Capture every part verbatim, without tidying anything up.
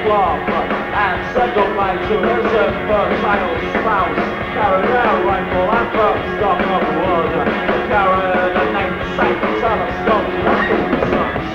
club and said goodbye to his fertile spouse. Carried a rifle and broke stock of wood. Carried a namesake telescope weapons.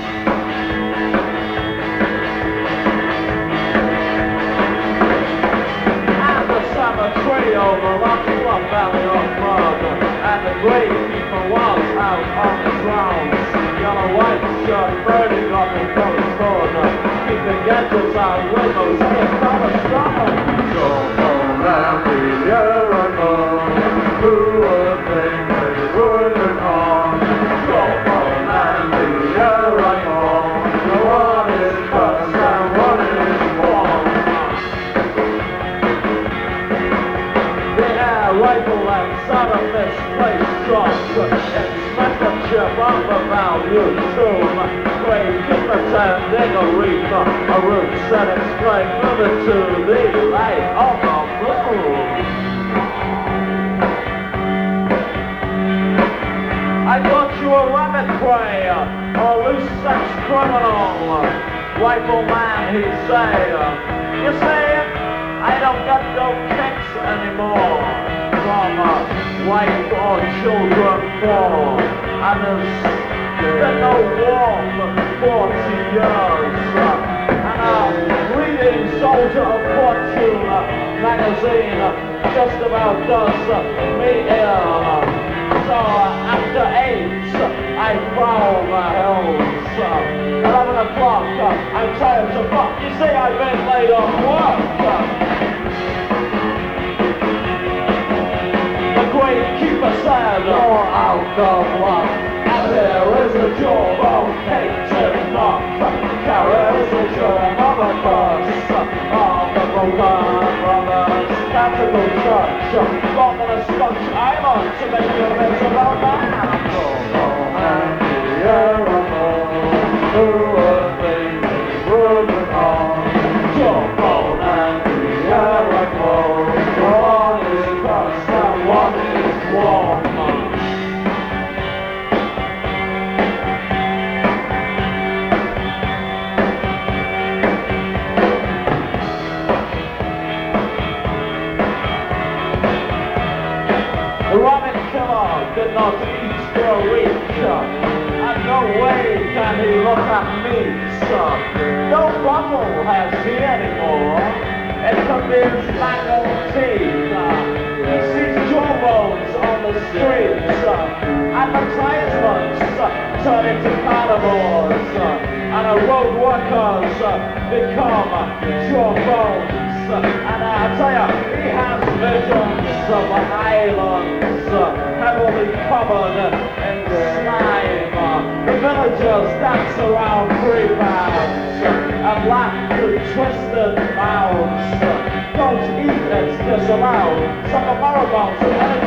And the cemetery overlooked the valley of blood. And the gravekeeper was out on his rounds. Yellow white shirt burning up in Coast Corner, keeping edges out windows in Palestine. So long and the year ago, who would think they wouldn't harm? So long and the year ago, one is cursed and one is born. The air rifle outside of this place dropped. Chip off a value tomb. Gravekeeper tending a reef, a root set exclaimed, moving to the light of the moon. I got you a rabbit prey, a loose sex criminal. Rifleman, he say, you say, I don't got no kicks anymore. From a wife or children born. And there's been no war for forty years. And I'm reading Soldier of Fortune magazine just about does me in. So after eight, I found the hills. Eleven o'clock, I'm tired to fuck. You see, I've been late off work. Gravekeeper said, you're out of luck, and there is a jawbone cake to knock. Carries the germ of a curse of the broken brothers Catholic Church. Born on a Scotch island to make you miserable man. So long and the year ago, who would think they wouldn't harm? Jawbone and the year ago, one is cursed and one is warm. The rabbit killer did not eat for a week, and no way can he look at me, sir. No bottle has he anymore. It contains mangled teeth. He sees jawbones on the streets. Advertisements turn into carnivores, and the road workers become jawbones. And I tell you, he has visions of islands heavily covered in slime. The villagers dance around three bags and laugh through twisted mouths. Don't eat, it's disallowed. Suck a marrow bones